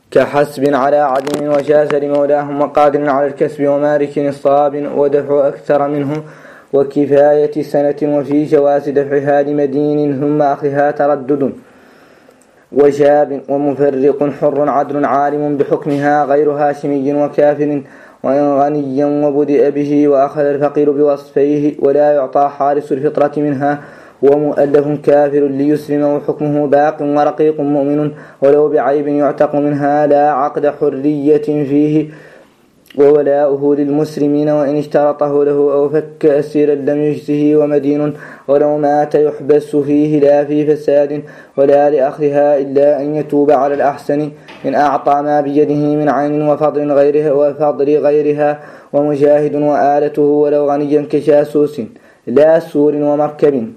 كحسب على عدم وجاز لمولاهم وقادر على الكسب ومالك نصاب ودفع أكثر منه وكفاية سنة وفي جواز دفعها لمدين ثم أخذها تردد وشاب ومفرق حر عدل عالم بحكمها غير هاشمي وكافر وإن غنيا وبدأ به وأخذ الفقير بوصفيه ولا يعطى حارس الفطرة منها ومؤلف كافر ليسلم وحكمه باق ورقيق مؤمن ولو بعيب يعتق منها لا عقد حرية فيه وولاؤه للمسلمين وإن اشترطه له أو فك أسيرا لم يجزه ومدين ولو مات يحبس فيه لا في فساد ولا لأخذها إلا أن يتوب على الأحسن إن أعطى ما بيده من عين وفضل غيرها ومجاهد وآلته ولو غنيا كشاسوس لا سور ومركب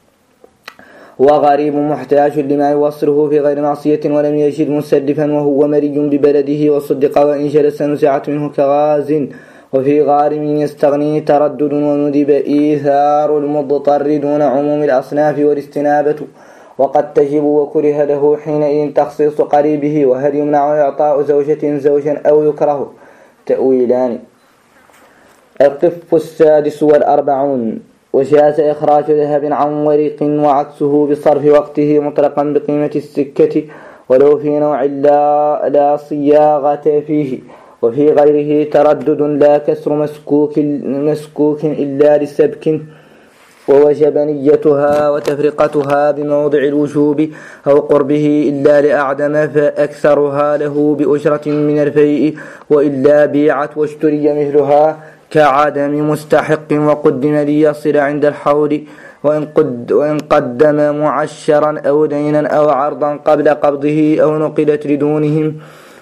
وغريب محتاج لما يوصله في غير معصية ولم يجد مسلفا وهو مري ببلده وصدق وإن جلس نزعت منه كغاز وفي غارم يستغني تردد وندب إيثار المضطر دون عموم الأصناف والاستنابة وقد تجب وكره له حينئذ تخصيص قريبه وهل يمنع إعطاء زوجا أو يكره تأويلان. القف السادس والأربعون وجاز إخراج ذهب عن ورق وعكسه بصرف وقته مطلقا بقيمة السكة ولو في نوع لا صياغة فيه وفي غيره تردد لا كسر مسكوك إلا لسبك ووجب نيتها وتفرقتها بموضع الوجوب أو قربه إلا لأعدم فأكثرها له بأجرة من الفيء وإلا بيعت واشتري مثلها كعدم مستحق وقدم ليصل عند الحول وإن قدم معشرا أو دينا أو عرضا قبل قبضه أو نقلت لدونهم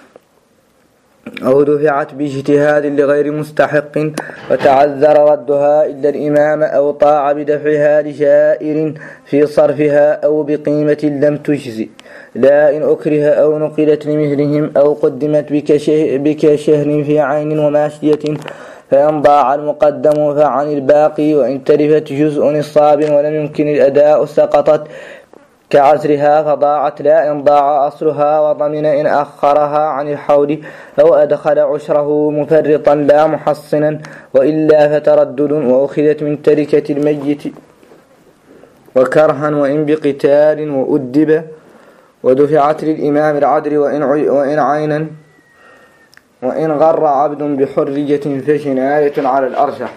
أو دفعت باجتهاد لغير مستحق وتعذر ردها إلا الإمام أو طاع بدفعها لجائر في صرفها أو بقيمة لم تجزي لا إن أكره أو نقلت لمثلهم أو قدمت بكشهر في عين وماشية فإن ضاع المقدم فعن الباقي وإن تلفت جزء نصاب ولم يمكن الأداء سقطت كعزرها فضاعت لا إن ضاع أصلها وضمن إن أخرها عن الحول أو أدخل عشره مفرطا لا محصنا وإلا فتردد وأخذت من تركة الميت وكرها وإن بقتال وأدب ودفعت للإمام العدل وإن عينا وإن غر عبد بحرية فجناية على الأرجح.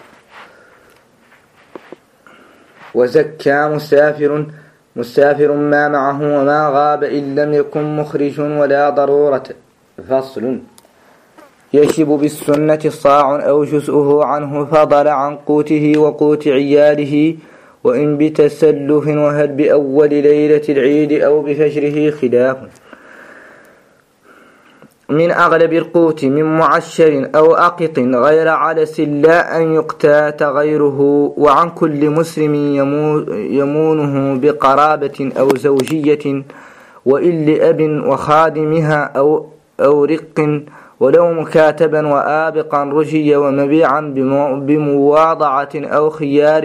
وزكى مسافر ما معه وما غاب إن لم يكن مخرج ولا ضرورة. فصل. يشب بالسنة صاع أو جزءه عنه فضل عن قوته وقوت عياله وإن بتسلف وهل بأول ليلة العيد أو بفجره خلاف. من أغلب القوت من معشر أو أقط غير عدس لا أن يقتات غيره وعن كل مسلم يمونه بقرابة أو زوجية وإن لأب وخادمها أو رق ولو مكاتبا وآبقا رجي ومبيعا بمواضعة أو خيار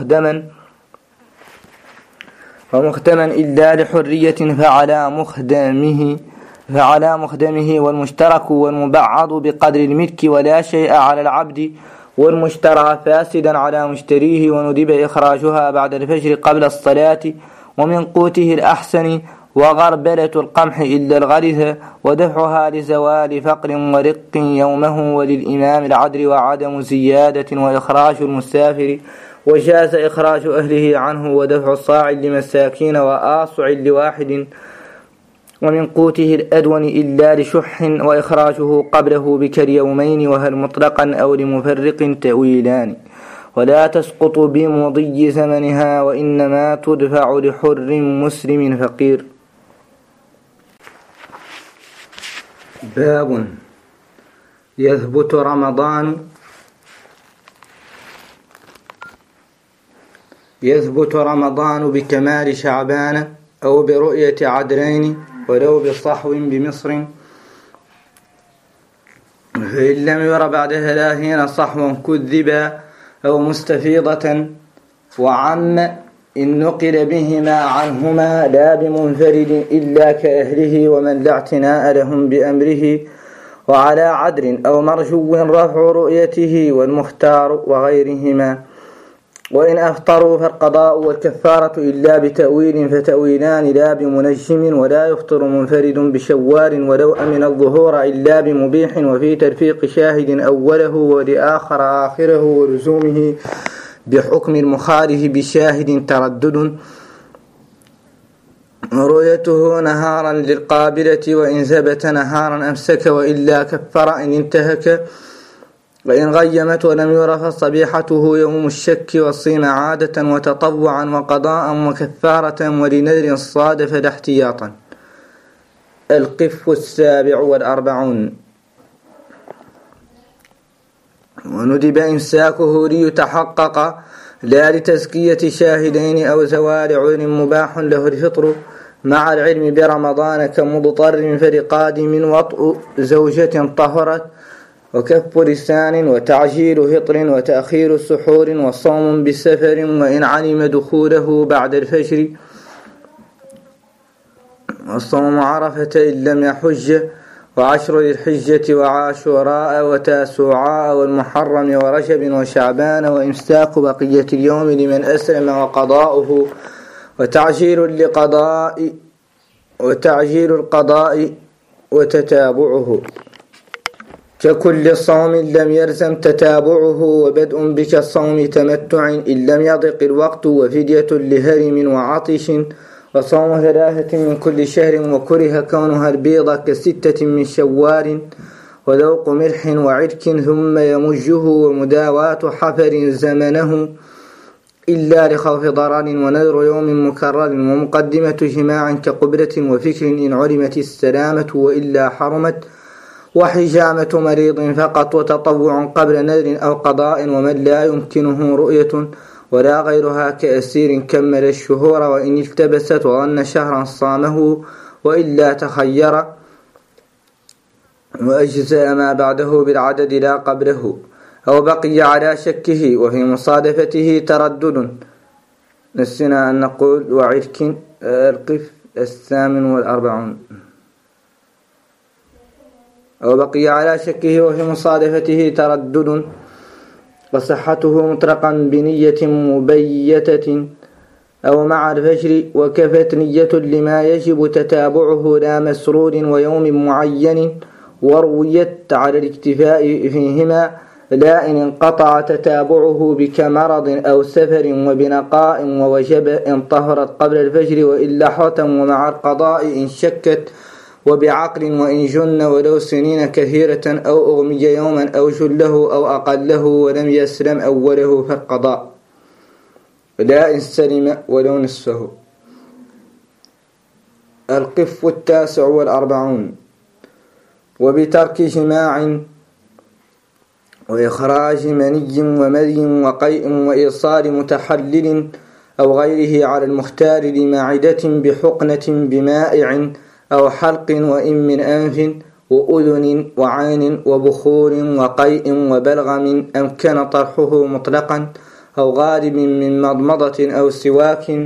ومختما إلا لحرية فعلى مخدمه والمشترك والمبعض بقدر الملك ولا شيء على العبد والمشترى فاسدا على مشتريه وندب إخراجها بعد الفجر قبل الصلاة ومن قوته الأحسن وغربلة القمح إلا الغرث ودفعها لزوال فقر ورق يومه وللإمام العدل وعدم زيادة وإخراج المسافر وجاز إخراج أهله عنه ودفع صاع لمساكين وآصع لواحد ومن قوته الأدون إلا لشح وإخراجه قبله بكاليومين وهل مطلقا أو لمفرق تأويلان. ولا تسقط بمضي زمنها وإنما تدفع لحر مسلم فقير. باب. يثبت رمضان بكمال شعبان أو برؤية عدلين ولو بصحو بمصر فإن لم ير بعد 30 صحوا كذبا أو مستفيضة وعم إن نقل بهما عنهما لا بمنفرد إلا كأهله ومن لا اعتناء لهم بأمره، وعلى عدل أو مرجو رفع رؤيته والمختار وغيرهما. وإن أفطروا فالقضاء والكفارة إلا بتأويل فتأويلان لا بمنجم، ولا يفطر منفرد بشوار ولو أمن الظهور إلا بمبيح، وفي ترفيق شاهد أوله ولآخر آخره ولزومه بحكم المخالف بشاهد تردد، رؤيته نهارا للقابلة وإن ثبت نهارا أمسك، وإلا كفر إن انتهك. وإن غيمت ولم يرى فصبيحته يوم الشك، والصيم عادة وتطوعا وقضاء وكفارة، ولنذر صادف لا احتياطا. القف 47. وندب إمساكه ليتحقق لا لتزكية شاهدين أو زوال عذر، مباح له الفطر مع العلم برمضان كمضطر فرقادم، وطء زوجة طهرت وكف لسان وتعجيل فطر وتأخير سحور وصوم بسفر، وإن علم دخوله بعد الفجر، وصوم عرفة إن لم يحج، وعشر الحجة وعاشوراء وتاسوعاء والمحرم ورجب وشعبان، وإمساك بقية اليوم لمن أسلم وقضاؤه، وتعجيل القضاء وتتابعه ككل صوم لم يلزم تتابعه، وبدء بك الصوم تمتع إن لم يضق الوقت، وفدية لهرم وعطش، وصوم 3 من كل شهر، وكره كونها البيضة ك6 من شوال، وذوق ملح وعرك ثم يمجه، ومداواة حفر زمنه إلا لخوف ضرر، ونذر يوم مكرر، ومقدمة جماع كقبلة وفكر إن علمت السلامة وإلا حرمت، وحجامة مريض فقط، وتطوع قبل نذر أو قضاء، ومن لا يمكنه رؤية ولا غيرها كأسير كمل الشهور، وإن التبست وظن شهرا صامه وإلا تخير، وأجزاء ما بعده بالعدد لا قبله، أو بقي على شكه وفي مصادفته تردد. نسينا أن نقول وعرك. القف 48. أو بقي على شكه وفي مصادفته تردد، وصحته مطلقا بنية مبيتة أو مع الفجر، وكفت نية لما يجب تتابعه لا مسرور ويوم معين، ورويت على الاكتفاء فيهما لا إن انقطع تتابعه بكمرض أو سفر وبنقاء، ووجب إن طهرت قبل الفجر وإلا حرة، ومع القضاء إن شكت، وبعقل وإن جن ولو سنين كثيرة، أو أغمي يوما أو جله أو أقله ولم يسلم أوله فالقضاء، لا إن سلم ولو نصفه. القف 49. وبترك جماع وإخراج مني ومذي وقيء وإيصال متحلل أو غيره على المختار لمعدة بحقنة بمائع أو حلق، وإن من أنف وأذن وعين وبخور وقيء وبلغم أمكن طرحه مطلقا، أو غالب من مضمضة أو سواك،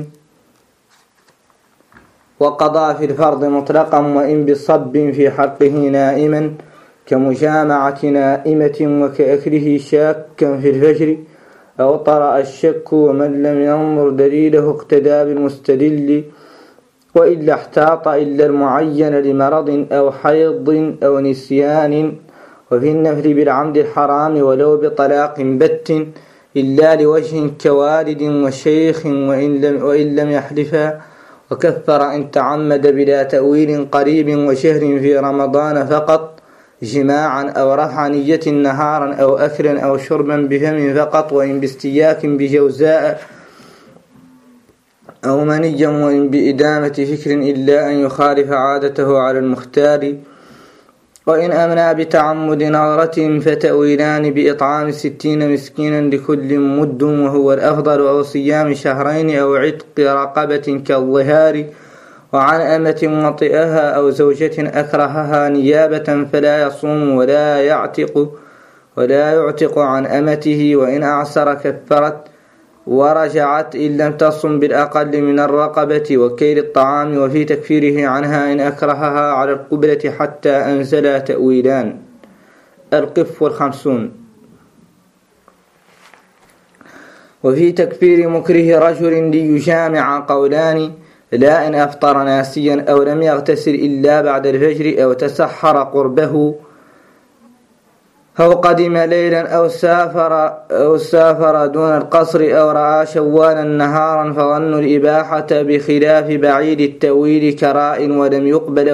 وقضى في الفرض مطلقا، وإن بصب في حلقه نائما كمجامعة نائمة، وكأكله شاكا في الفجر، أو طرأ الشك، ومن لم ينظر دليله اقتدى بالمستدل، وإلا احتاط إلا المعين لمرض أو حيض أو نسيان، وفي النفل بالعمد الحرام ولو بطلاق بت، إلا لوجه كوالد وشيخ وإن لم يحلفا، وكفر إن تعمد بلا تأويل قريب، وشهر في رمضان فقط جماعا، أو رفع نية نهارا أو أكلا أو شربا بفم فقط، وإن باستياك بجوزاء أو منيا، وإن بإدامة فكر إلا أن يخالف عادته على المختار، وإن أمنى بتعمد نظرة فتأويلان بإطعام 60 مسكينا لكل مد، وهو الأفضل، أو صيام شهرين، أو عتق رقبة كالظهار، وعن أمة وطئها أو زوجة أكرهها نيابة فلا يصوم ولا يعتق عن أمته، وإن أعسر كفرت ورجعت إن لم تصم بالأقل من الرقبة وكيل الطعام، وفي تكفيره عنها إن أكرهها على القبلة حتى أنزل تأويلان. القف 50. وفي تكفير مكره رجل ليجامع قولان: لا إن أفطر ناسيا أو لم يغتسل إلا بعد الفجر أو تسحر قربه أو قدم ليلا أو سافر دون القصر أو رأى شوالا نهارا، فظن الإباحة بخلاف بعيد التأويل كراء ولم يقبل،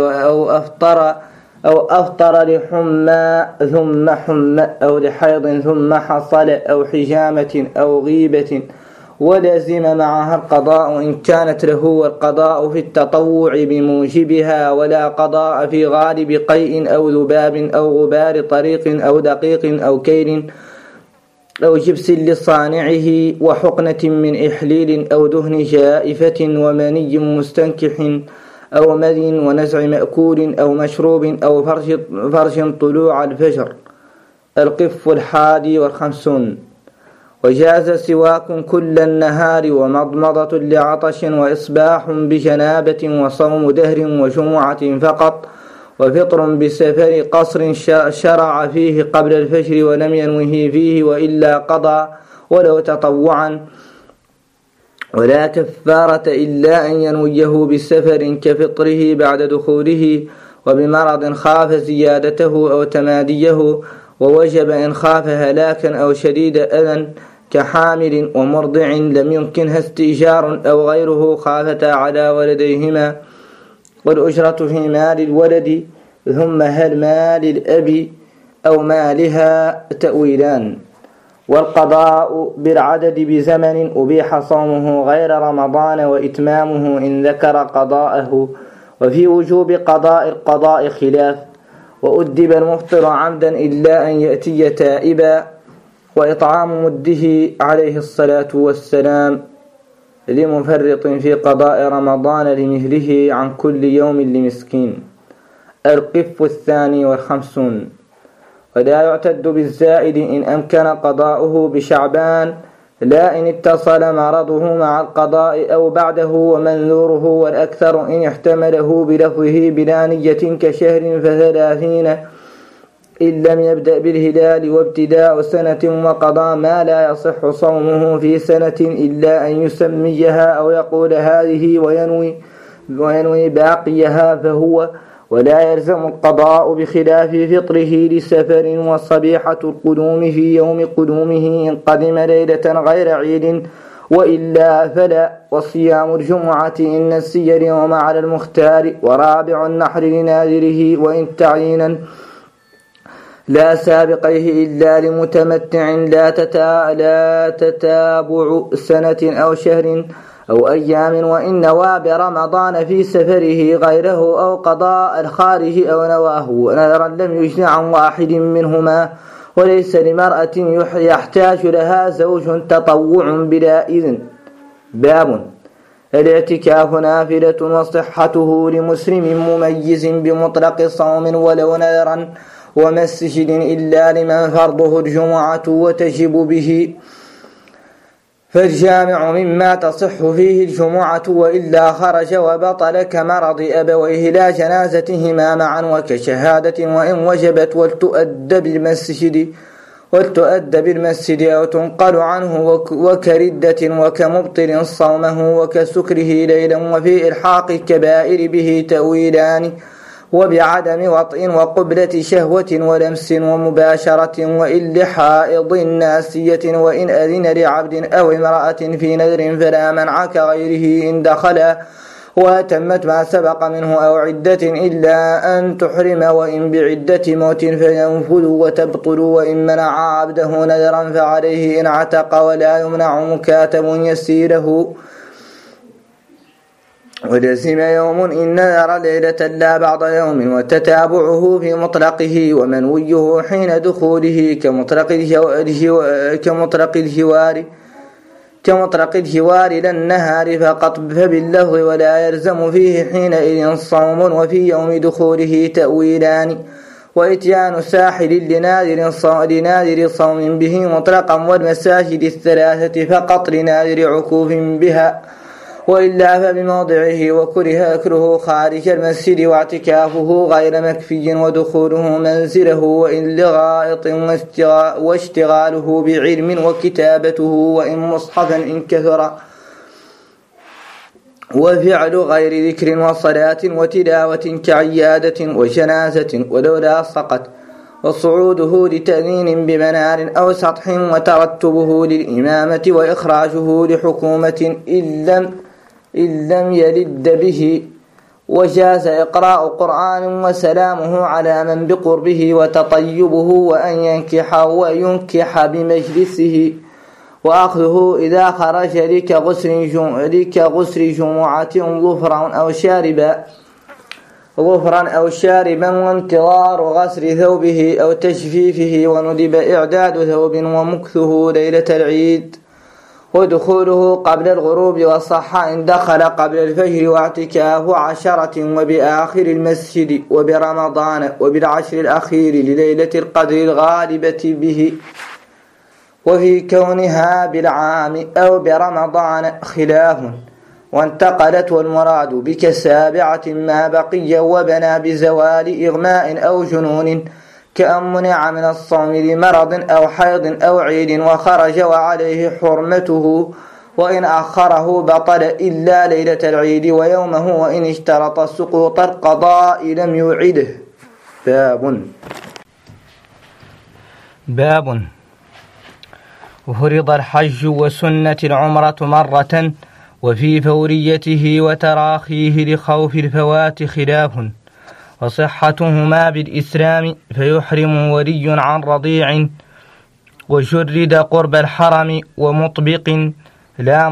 أو أفطر لحمى ثم حمى أو لحيض ثم حصل أو حجامة أو غيبة ولزم معها القضاء إن كانت له، والقضاء في التطوع بموجبها، ولا قضاء في غالب قيء أو ذباب أو غبار طريق أو دقيق أو كيل أو جبس لصانعه وحقنة من إحليل أو دهن جائفة ومني مستنكح أو مذي ونزع مأكول أو مشروب أو فرش طلوع الفجر. القف 51. وجاز سواك كل النهار ومضمضة لعطش وإصباح بجنابة وصوم دهر وجمعة فقط، وفطر بسفر قصر شرع فيه قبل الفجر ولم ينوه فيه وإلا قضى ولو تطوعا، ولا كفارة إلا أن ينويه بسفر كفطره بعد دخوله، وبمرض خاف زيادته أو تماديه، ووجب إن خاف هلاكا أو شديد أذى كحامل ومرضع لم يمكنها استئجار أو غيره خافتا على ولديهما، والأجرة في مال الولد ثم هل مال الأب أو مالها تأويلان. والقضاء بالعدد بزمن أبيح صومه غير رمضان وإتمامه إن ذكر قضاءه، وفي وجوب قضاء القضاء خلاف، وأدب المفطر عمدا إلا أن يأتي تائبا، وإطعام مده عليه الصلاة والسلام لمفرط في قضاء رمضان لمثله عن كل يوم لمسكين. القف 52. ولا يعتد بالزائد إن أمكن قضاؤه بشعبان، لا إن اتصل مرضه مع القضاء أو بعده، ومنذوره والأكثر إن احتمله بلفظه بلا نية كشهر ف30 إن لم يبدأ بالهلال وابتداء سنة، وقضى ما لا يصح صومه في سنة إلا أن يسميها أو يقول هذه وينوي باقيها فهو، ولا يلزم القضاء بخلاف فطره لسفر، وصبيحة القدوم في يوم قدومه إن قدم ليلة غير عيد وإلا فلا، وصيام الجمعة إن نسي اليوم على المختار، ورابع النحر لناذره وإن تعيينا لا سابقيه إلا لمتمتع، لا تتابع سنة أو شهر أو أيام، وإن نوى برمضان في سفره غيره أو قضاء الخارج أو نواه نذرا لم يجن عن واحد منهما، وليس لمرأة يحتاج لها زوج تطوع بلا إذن. باب الاعتكاف نافلة وصحته لمسلم مميز بمطلق صوم ولو نذرا، ومسجد إلا لمن فرضه الجمعة وتجب به، فالجامع مما تصح فيه الجمعة وإلا خرج وبطل، كمرض أبويه لا جنازتهما معا وكشهادة وإن وجبت، ولتؤد بالمسجد أو تنقل عنه، وكردة وكمبطل صومه وكسكره ليلا، وفي إلحاق الكبائر به تأويلان، وبعدم وطئ وقبلة شهوة ولمس ومباشرة، وإن لحائض ناسية، وإن أذن لعبد أو امرأة في نذر فلا منع كغيره إن دخل وتمت ما سبق منه أو عدة إلا أن تحرم، وإن بعدة موت فينفذ وتبطل، وإن منع عبده نذرا فعليه إن عتق، ولا يمنع مكاتب يسيره، ولزم يوم إن نذر ليلة لا بعض يوم، وتتابعه في مطلقه ومنويه حين دخوله كمطلق الجوار للنهار فقط، فباللفظ ولا يلزم فيه حينئذ صوم، وفي يوم دخوله تأويلان، وإتيان ساحل لناذر صوم به مطلقا، والمساجد الثلاثة فقط لناذر عكوف بها، وإلا فبموضعه، وكره أكله خارج المسجد واعتكافه غير مكفي، ودخوله منزله وإن لغائط، واشتغاله بعلم وكتابته وإن مصحفا إن كثر، وفعل غير ذكر وصلاة وتلاوة كعيادة وجنازة ولولا سقط، وصعوده لتأذين بمنار أو سطح، وترتبه للإمامة وإخراجه لحكومة إن لم يلد به، وجاز إقراء قرآن وسلامه على من بقربه، وتطيبه وأن ينكح بمجلسه، وأخذه إذا خرج لكغسل جمعة ظفرا أو شاربا، وانتظار غسل ثوبه أو تجفيفه، وندب إعداد ثوب ومكثه ليلة العيد، ودخوله قبل الغروب، وصح إن دخل قبل الفجر، واعتكاف 10 وبآخر المسجد وبرمضان وبالعشر الأخير لليلة القدر الغالبة به، وفي كونها بالعام أو برمضان خلاف، وانتقلت والمراد بك 7 ما بقي، وبنى بزوال إغماء أو جنون، كأن منع من الصوم لمرض أو حيض أو عيد وخرج وعليه حرمته، وإن أخره بطل إلا ليلة العيد ويومه، وإن اشترط سقوط القضاء لم يعده. باب فرض الحج وسنة العمرة مرة، وفي فوريته وتراخيه لخوف الفوات خلاف، وصحتهما بالإسلام، فيحرم ولي عن رضيع، وجرد قرب الحرم، ومطبق لا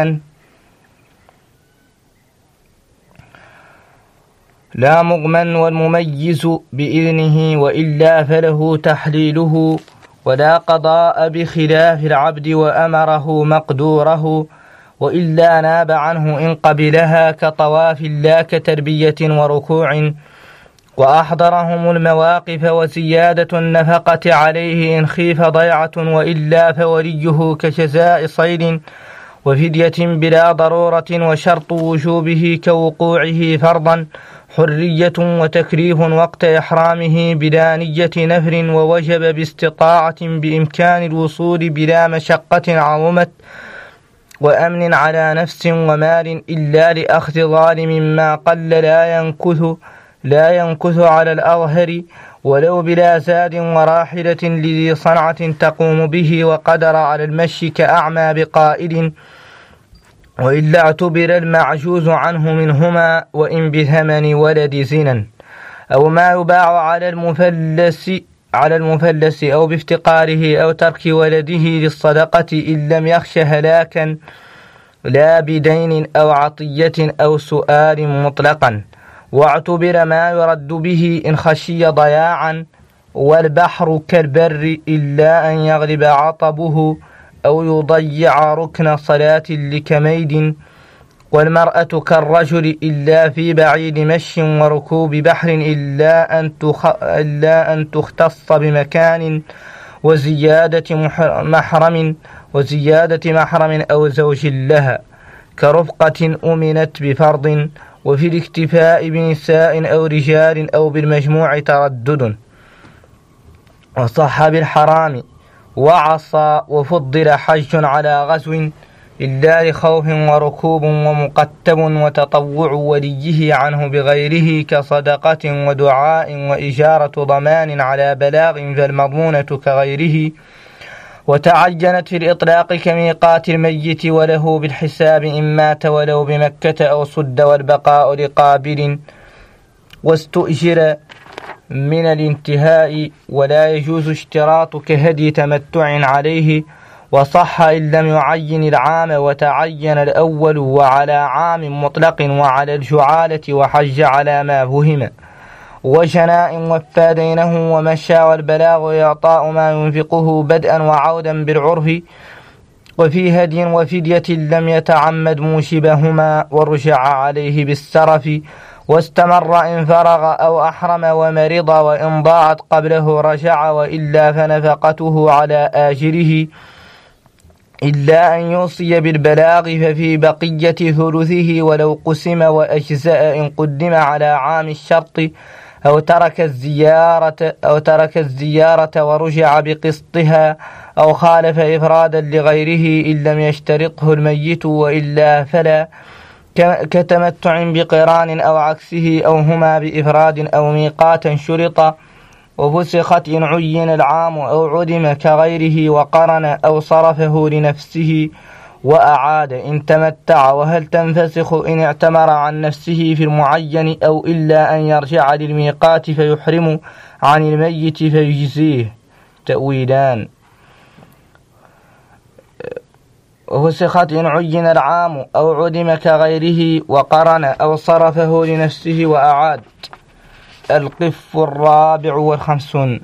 مغمن والمميز بإذنه، وإلا فله تحليله، ولا قضاء بخلاف العبد وأمره مقدوره، وإلا ناب عنه إن قبلها كطواف لا كتربية وركوع، وأحضرهم المواقف، وزيادة النفقة عليه إن خيف ضيعة، وإلا فوليه كجزاء صيد وفدية بلا ضرورة، وشرط وجوبه كوقوعه فرضا حرية وتكليف وقت إحرامه بلا نية نفر، ووجب باستطاعة بإمكان الوصول بلا مشقة عظمت، وأمن على نفس ومال، إلا لأخذ ظالم ما قل لا ينكث على الأظهر، ولو بلا زاد وراحلة لذي صنعة تقوم به، وقدر على المشي كأعمى بقائد، وإلا اعتبر المعجوز عنه منهما، وإن بثمن ولد زنا، أو ما يباع على المفلس أو بافتقاره، أو ترك ولده للصدقة إن لم يخش هلاكا، لا بدين أو عطية أو سؤال مطلقا، واعتبر ما يرد به إن خشي ضياعا، والبحر كالبر إلا أن يغلب عطبه، أو يضيع ركن صلاة لكميد، والمرأة كالرجل إلا في بعيد مشي وركوب بحر، إلا أن تختص بمكان، وزيادة محرم أو زوج لها، كرفقة أمنت بفرض، وفي الاكتفاء بنساء أو رجال أو بالمجموع تردد، وصح بالحرام وعصى، وفضل حج على غزو إلا لخوف وركوب ومقتب، وتطوع وليه عنه بغيره كصدقة ودعاء، وإجارة ضمان على بلاغ فالمضمونة كغيره، وتعينت في الإطلاق كميقات الميت، وله بالحساب إن مات ولو بمكة أو صد، والبقاء لقابل، واستؤجر من الانتهاء، ولا يجوز اشتراط كهدي تمتع عليه، وصح إن لم يعين العام، وتعين الأول وعلى عام مطلق، وعلى الجعالة، وحج على ما فهم، وجناء وفى دينه، ومشى، والبلاغ إعطاء ما ينفقه بدءا وعودا بالعرف، وفي هدي وفدية لم يتعمد موشبهما، ورجع عليه بالسرف، واستمر إن فرغ أو أحرم ومرض، وإن ضاعت قبله رجع، وإلا فنفقته على آجره، إلا أن يوصي بالبلاغ ففي بقية ثلثه ولو قسم وأجزأ إن قدم على عام الشرط، أو ترك الزيارة ورجع بقسطها، أو خالف إفرادا لغيره إن لم يشترطه الميت، وإلا فلا، كتمتع بقران أو عكسه، أو هما بإفراد أو ميقاتا شرطا. وفسخت إن عين العام أو عدم كغيره، وقرن أو صرفه لنفسه وأعاد إن تمتع. وهل تنفسخ إن اعتمر عن نفسه في المعين، أو إلا أن يرجع للميقات فيحرم عن الميت فيجزيه؟ تأويلان. وفسخت إن عين العام أو عدم كغيره، وقرن أو صرفه لنفسه وأعاد. القف 54.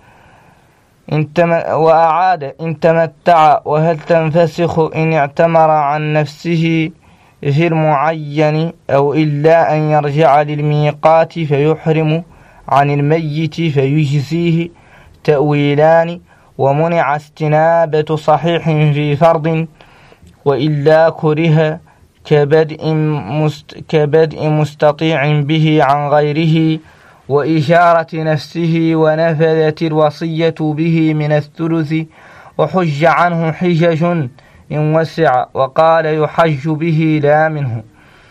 وأعاد إن تمتع. وهل تنفسخ إن اعتمر عن نفسه في المعين، أو إلا أن يرجع للميقات فيحرم عن الميت فيجزيه؟ تأويلان. ومنع استنابة صحيح في فرض، وإلا كره كبدء مستطيع به عن غيره، وإشارة نفسه، ونفذت الوصية به من الثلث، وحج عنه حجج إن وسع، وقال يحج به لا منه.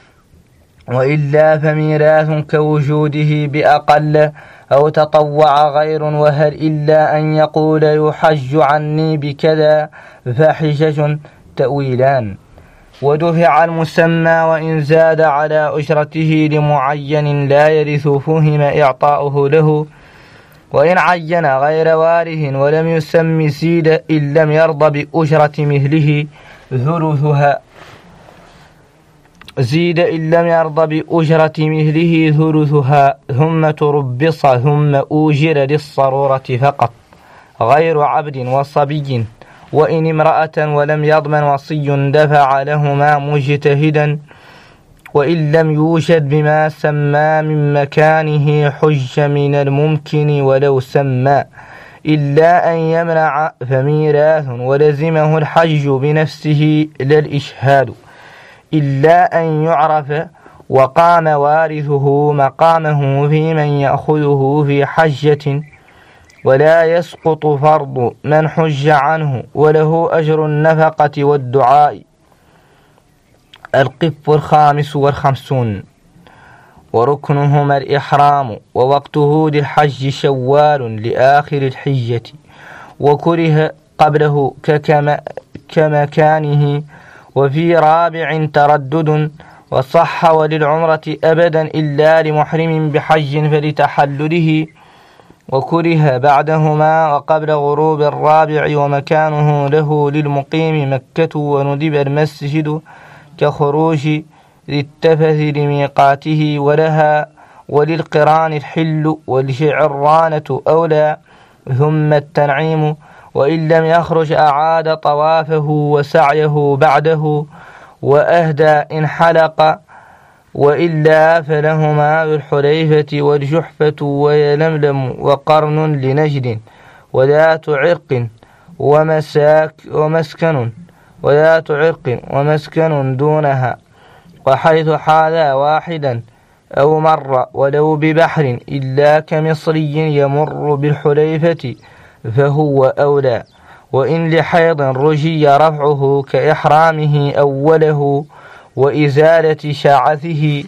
وإلا فميراث كوجوده بأقل، أو تطوع غير. وهل إلا أن يقول يحج عني بكذا فحجج؟ تأويلان. ودفع المسمى وإن زاد على أجرته لمعين لا يرث فهم إعطاؤه له. وإن عين غير وارث ولم يسم زيد إن لم يرضى بأجرة مثله ثلثها. زيد إن لم يرضى بأجرة مثله ثلثها، ثم تربص، ثم أوجر للصرورة فقط غير عبد وصبي. وإن امرأة ولم يضمن وصي دفع لهما مجتهدا. وإن لم يوجد بما سمى من مكانه حج من الممكن ولو سمى، إلا أن يمنع فميراث ولزمه الحج بنفسه لا الإشهاد، إلا أن يعرف وقام وارثه مقامه في من يأخذه في حجة، ولا يسقط فرض من حج عنه، وله أجر النفقة والدعاء. القف 55. وركنهما الإحرام، ووقته للحج شوال لآخر الحجة، وكره قبله كمكانه. وفي رابع تردد، وصح وللعمرة أبدا إلا لمحرم بحج فلتحلله، وكره بعدهما وقبل غروب الرابع. ومكانه له للمقيم مكة، وندب المسجد كخروج للتفث لميقاته، ولها وللقران الحل، والشعرانة أولى، ثم التنعيم. وإن لم يخرج أعاد طوافه وسعيه بعده، وأهدى إن حلق. وإلا فلهما بالحليفة والجحفة ويلملم وقرن لنجد، وذات عرق ومسكن دونها، وحيث حاذا واحدا أو مر ولو ببحر، إلا كمصري يمر بالحليفة فهو أولى. وإن لحيض رجي رفعه كإحرامه أوله، وإزالة شعثه،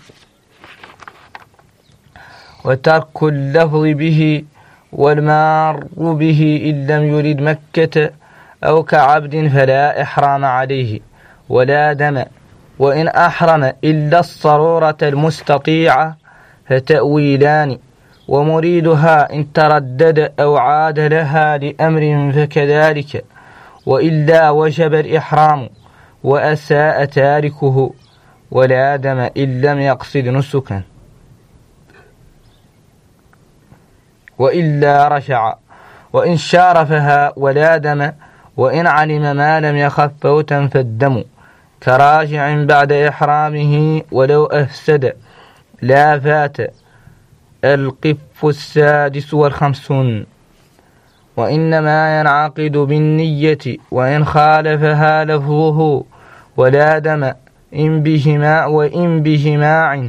وترك اللفظ به والمار به إن لم يرد مكة، أو كعبد فلا إحرام عليه ولا دم. وإن أحرم إلا الصرورة المستطيعة فتأويلان. ومريدها إن تردد أو عاد لها لأمر فكذلك، وإلا وجب الإحرام وأساء تاركه، ولا دم إن لم يقصد نسكا، وإلا رجع. وإن شارفها ولا دم، وإن علم ما لم يخف فوتا فالدم، كراجع بعد إحرامه ولو أفسد. لا فات. القف 56. وإنما ينعقد بالنية وإن خالفها لفظه ولا دم وإن بجماع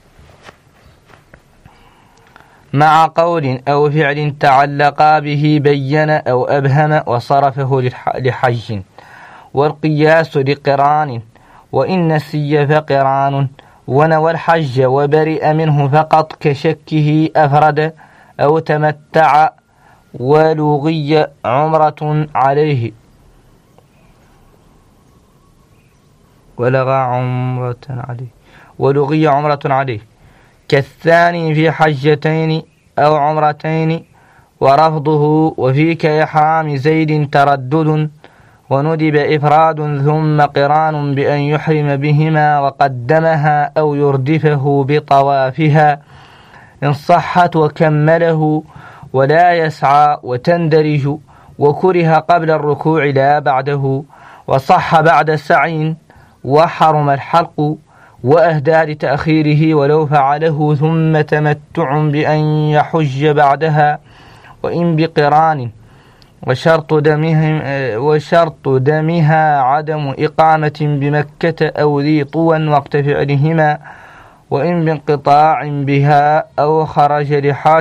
مع قول أو فعل تعلقا به بين أو أبهم وصرفه لحج. والقياس لقران وإن نسي فقران ونوى الحج وبرئ منه فقط كشكه أفرد أو تمتع ولغي عمرة عليه ولغي عمرة عليه كالثاني في حجتين أو عمرتين ورفضه. وفي كإحرام زيد تردد وندب إفراد ثم قران بأن يحرم بهما وقدمها أو يردفه بطوافها إن صحت وكمله ولا يسعى وتندرج. وكره قبل الركوع لا بعده وصح بعد سعي وحرم الحلق وأهدى لتأخيره ولو فعله ثم تمتع بأن يحج بعدها وإن بقران. وشرط دمها عدم إقامة بمكة أو ذي طوى وقت فعلهما وإن بانقطاع بها أو خرج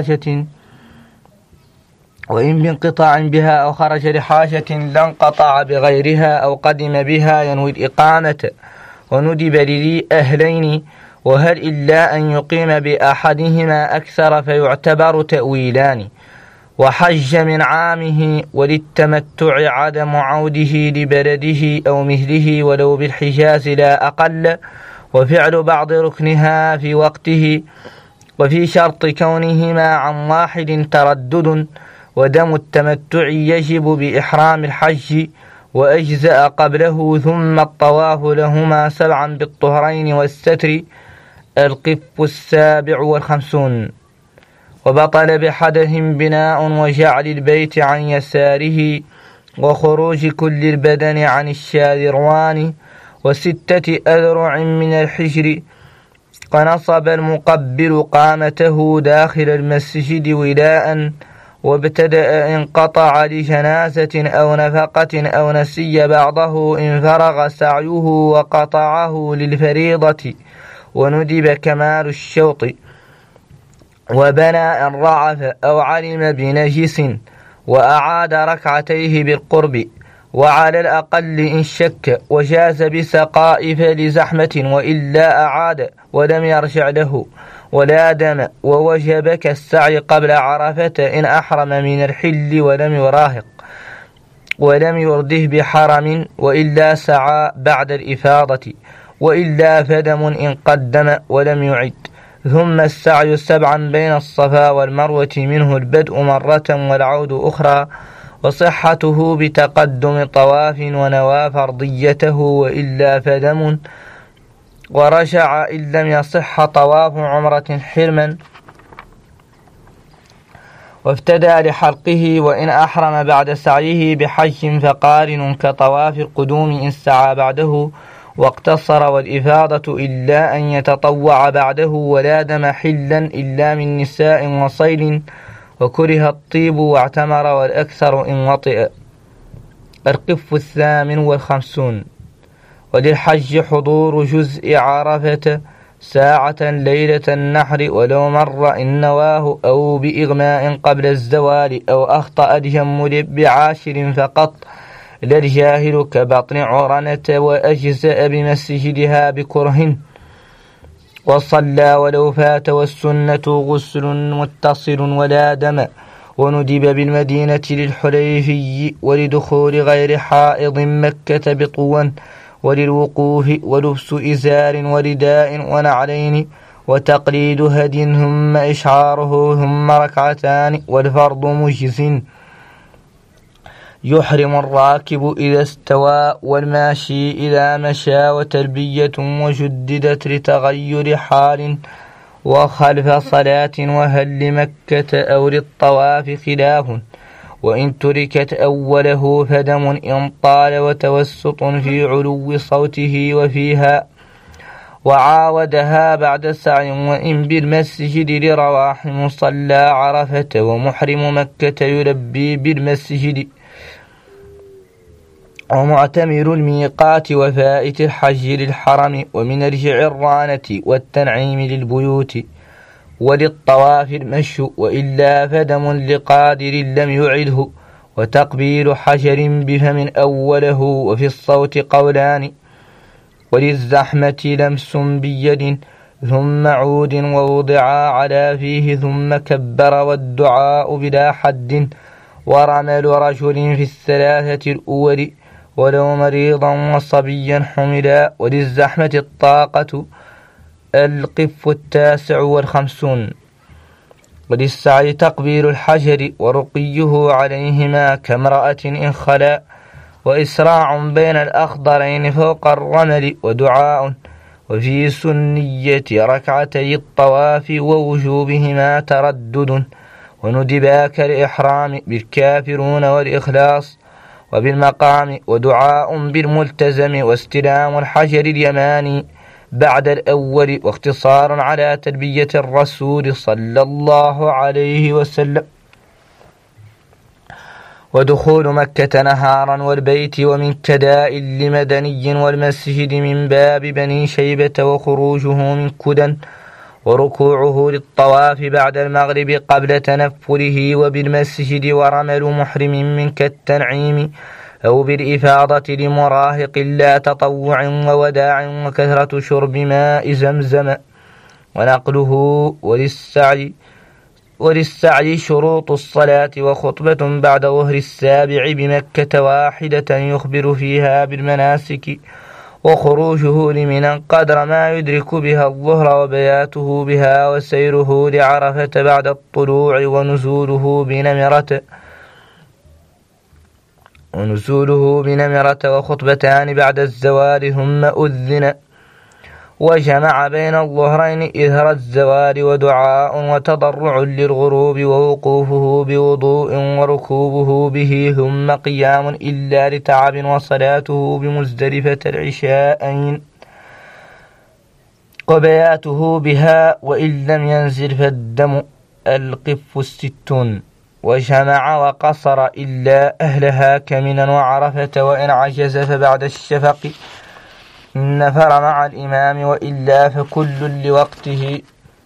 لحاجة لانقطع بغيرها أو قدم بها ينوي الإقامة. وندب لذي أهلين وهل إلا أن يقيم بأحدهما أكثر فيعتبر تأويلان. وحج من عامه وللتمتع عدم عوده لبلده أو مثله ولو بالحجاز لا أقل وفعل بعض ركنها في وقته. وفي شرط كونهما عن واحد تردد ودم التمتع يجب بإحرام الحج وأجزأ قبله ثم الطواف لهما 7 بالطهرين والستر. القف 57. وبطل بحدث بناء وجعل البيت عن يساره وخروج كل البدن عن الشاذروان 6 أذرع من الحجر. فنصب المقبل قامته داخل المسجد ولاء وابتدأ انقطع لجنازة أو نفقة أو نسي بعضه إن فرغ سعيه وقطعه للفريضة وندب كمال الشوط. وبنى أن رعف أو علم بنجس وأعاد ركعتيه بالقرب وعلى الأقل إن شك وجاز بسقائف لزحمة وإلا أعاد ولم يرجع له ولا دم. ووجب كالسعي قبل عرفة إن أحرم من الحل ولم يراهق ولم يرده بحرم وإلا سعى بعد الإفاضة وإلا فدم إن قدم ولم يعد. ثم السعي 7 بين الصفا والمروة منه البدء مرة والعود أخرى وصحته بتقدم طواف ونوى فرضيته وإلا فدم. ورجع إن لم يصح طواف عمرة حرما وافتدى لحلقه. وإن أحرم بعد سعيه بحج فقارن كطواف القدوم إن سعى بعده واقتصر. والإفاضة إلا أن يتطوع بعده ولا دم حلا إلا من نساء وصيد. وكره الطيب واعتمر والأكثر إن وطئ. القف 58. وللحج حضور جزء عرفة ساعة ليلة النحر ولو مر إن نواه أو بإغماء قبل الزوال أو أخطأ الجمل ب10 فقط لا الجاهل كبطن عرنة وأجزأ بمسجدها بكره. وصلى ولو فات والسنة غسل متصل ولا دم. وندب بالمدينة للحليفي ولدخول غير حائض مكة بطوا وللوقوف ولبس إزار ورداء ونعلين وتقليد هدي ثم إشعاره ثم ركعتان والفرض مجز. يحرم الراكب إذا استوى والماشي إذا مشى وتلبية وجددت لتغير حال وخلف صلاة. وهل لمكة أو للطواف خلاف وإن تركت أوله فدم إن طال وتوسط في علو صوته وفيها. وعاودها بعد سعي وإن بالمسجد لرواح مصلى عرفة ومحرم مكة يلبي بالمسجد ومعتمر الميقات وفائت الحج للحرم ومن الجعرانة والتنعيم للبيوت وللطواف المشي وإلا فدم لقادر لم يعده وتقبيل حجر بفم أوله وفي الصوت قولان وللزحمة لمس بيد ثم عود ووضعا على فيه ثم كبر والدعاء بلا حد ورمل رجل في الثلاثة الأول ولو مريضا وصبيا حملا وللزحمة الطاقة القف 59 وللسعي تقبيل الحجر ورقيه عليهما كامرأة إن خلا وإسراع بين الأخضرين فوق الرمل ودعاء وفي سنية ركعتي الطواف ووجوبهما تردد وندبا كالإحرام بالكافرون والإخلاص وبالمقام ودعاء بالملتزم واستلام الحجر اليماني بعد الأول واختصار على تلبية الرسول صلى الله عليه وسلم ودخول مكة نهارا والبيت ومن كداء لمدني والمسجد من باب بني شيبة وخروجه من كدن وركوعه للطواف بعد المغرب قبل تنفله وبالمسجد ورمل محرم من كالتنعيم أو بالإفاضة لمراهق لا تطوع ووداع وكثرة شرب ماء زمزم ونقله وللسعي شروط الصلاة وخطبة بعد ظهر السابع بمكة واحدة يخبر فيها بالمناسك وخروجه لمنى قدر ما يدرك بها الظهر وبياته بها وسيره لعرفة بعد الطلوع ونزوله بنمرة وخطبتان بعد الزوال ثم أذن وجمع بين الظهرين إثر الزوال ودعاء وتضرع للغروب ووقوفه بوضوء وركوبه به ثم قيام إلا لتعب وصلاته بمزدلفة العشاءين وبياته بها وإن لم ينزل فالدم القف 60 وجمع وقصر إلا أهلها كمنا وعرفة وإن عجز فبعد الشفق نفر مع الإمام وإلا فكل لوقته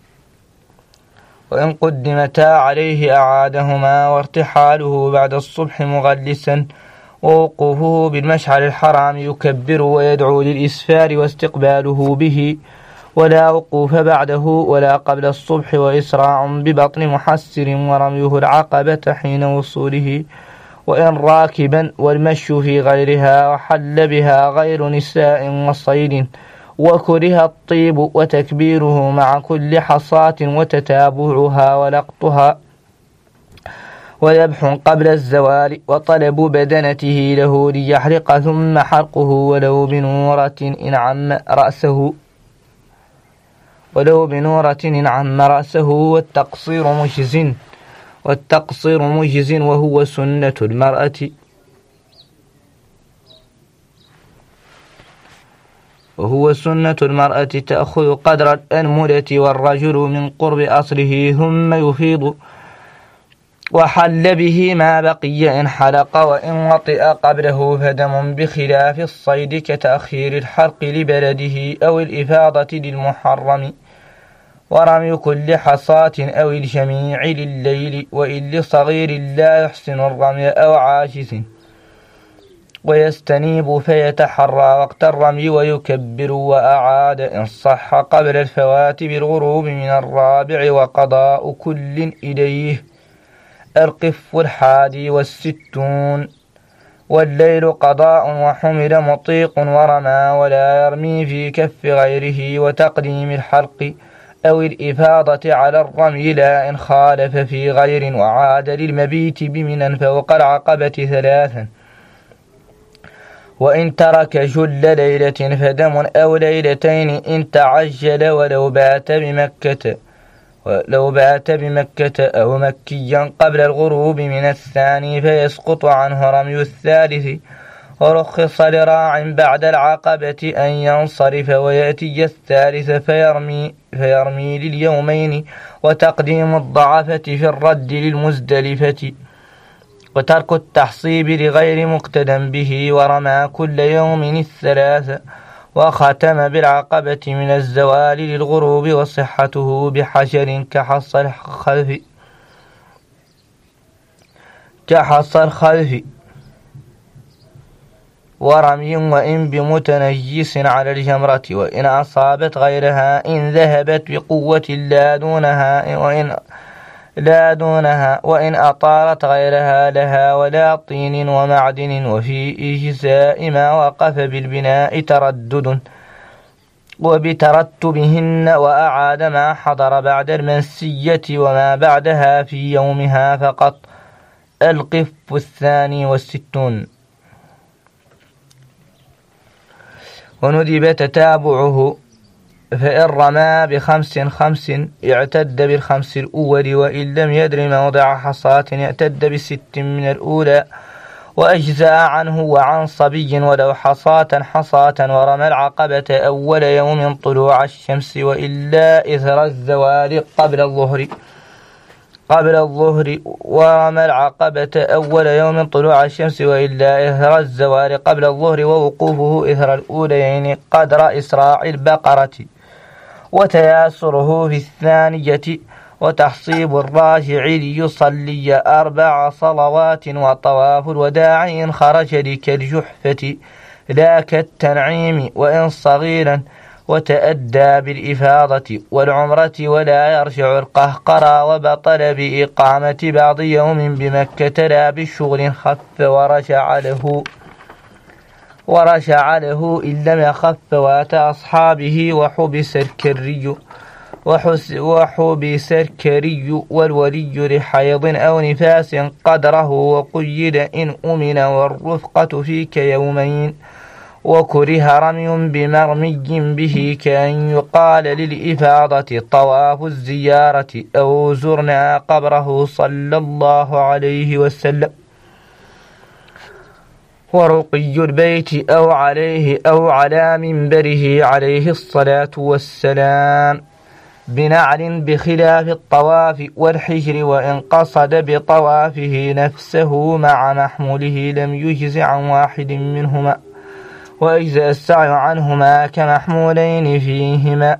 وإن قدمتا عليه أعادهما وارتحاله بعد الصبح مغلسا ووقوفه بالمشعر الحرام يكبر ويدعو للإسفار واستقباله به ولا وقوف بعده ولا قبل الصبح وإسراع ببطن محسر ورميه العقبة حين وصوله وإن راكبا والمشي في غيرها وحل بها غير نساء وصيد وكره الطيب وتكبيره مع كل حصاة وتتابعها ولقطها وذبح قبل الزوال وطلب بدنته له ليحرق ثم حرقه ولو بنورة إن عم رأسه والتقصير مجز وهو سنة المرأة تأخذ قدر الأنملة والرجل من قرب أصله ثم يفيض وحل به ما بقي إن حلق وإن وطئ قبله فدم بخلاف الصيد كتأخير الحرق لبلده أو الإفاضة للمحرم ورمي كل حصاة أو الجميع لليل وإن لصغير لا يحسن الرمي أو عاجز ويستنيب فيتحرى وقت الرمي ويكبر وأعاد إن صح قبل الفوات بالغروب من الرابع وقضاء كل إليه القف 61 والليل قضاء وحمل مطيق ورمى ولا يرمي في كف غيره وتقديم الحلق أو الإفاضة على الرمي لا إن خالف في غير وعاد للمبيت بمنى فوق العقبة 3 وإن ترك جل ليلة فدم أو ليلتين إن تعجل ولو بات بمكة أو مكيا قبل الغروب من الثاني فيسقط عنه رمي الثالث ورخص لراع بعد العقبة أن ينصرف ويأتي الثالث فيرمي لليومين، وتقديم الضعفة في الرد للمزدلفة، وترك التحصيب لغير مقتدى به، ورمى كل يوم الثلاث، وختم بالعقبة من الزوال للغروب، وصحته بحشر كحص الخلف ورمي، وإن بمتنجس على الجمرة، وإن أصابت غيرها إن ذهبت بقوة لا دونها، وإن أطارت غيرها لها ولا طين ومعدن. وفي إجزاء ما وقف بالبناء تردد وبترتبهن، وأعاد ما حضر بعد المنسية وما بعدها في يومها فقط. القف 62. وندب تتابعه، فإن رمى ب5 5 اعتد بال5 الأول، وإن لم يدر موضع حصاة اعتد ب6 من الأولى، وأجزاء عنه وعن صبي ولو حصاة ورمى العقبة أول يوم طلوع الشمس، وإلا إثر الزوال قبل الظهر، ورمى العقبة أول يوم طلوع الشمس، وإلا إثر الزوال قبل الظهر، ووقوفه إثر الأوليين قدر إسراع البقرة، وتياسره في الثانية، وتحصيب الراجع ليصلي 4 صلوات، وطواف الوداع إن خرج لكالجحفة لا كالتنعيم وإن صغيرا، وتأدى بالإفاضة والعمرة، ولا يرجع القهقرى، وبطل بإقامة بعض يوم بمكة لا بشغل خف، ورجع له إن لم يخف فوات أصحابه، وحبس الكري والولي لحيض أو نفاس قدره، وقيد إن أمن والرفقة فيك يومين، وكره رمي بمرمي به، كأن يقال للإفاضة طواف الزيارة أو زرنا قبره صلى الله عليه وسلم. ورقي البيت أو عليه أو على منبره عليه الصلاة والسلام بنعل بخلاف الطواف والحجر، وإن قصد بطوافه نفسه مع محموله لم يجز عن واحد منهما، وأجزأ السعي عنهما كمحمولين فيهما.